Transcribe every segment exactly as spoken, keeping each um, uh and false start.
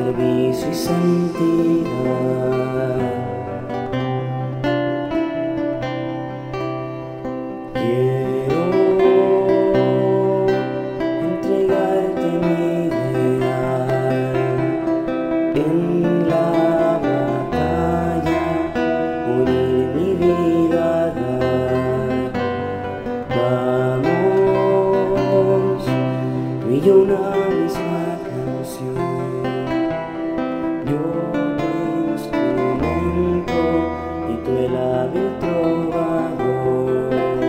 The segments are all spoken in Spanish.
servicio y santidad. Quiero entregarte mi ideal en la batalla, unir mi vida a dar. Vamos, tú y yo una misma canción, yo tu instrumento y tú el hábil trovador.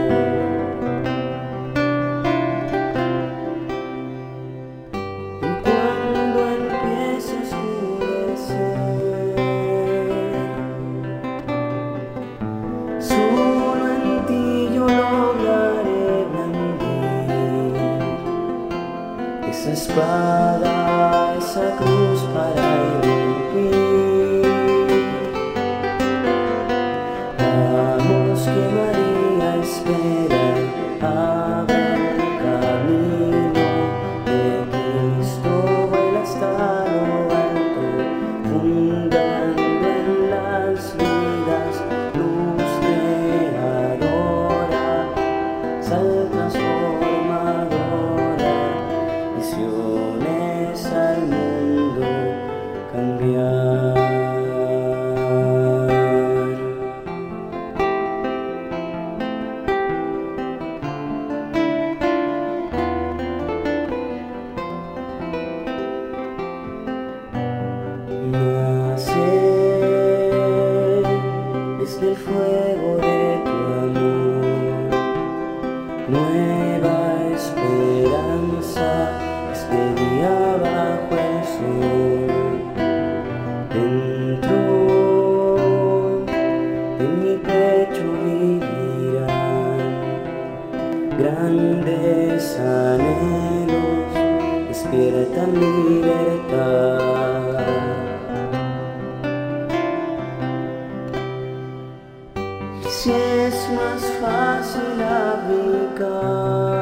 Cuando empiece a oscurecer, solo en ti yo lograré blandir esa espada, esa cruz para irrumpir. Vamos, que María espera, abre el camino de Cristo, baila hasta lo alto, fundando en las vidas luz creadora, sal transformadora, visiones al mundo cambiar. Nacer desde el fuego de tu amor, nueva esperanza este día bajo el sol. Dentro de mi pecho vivirán grandes anhelos, despierta mi libertad. Si es más fácil abdicar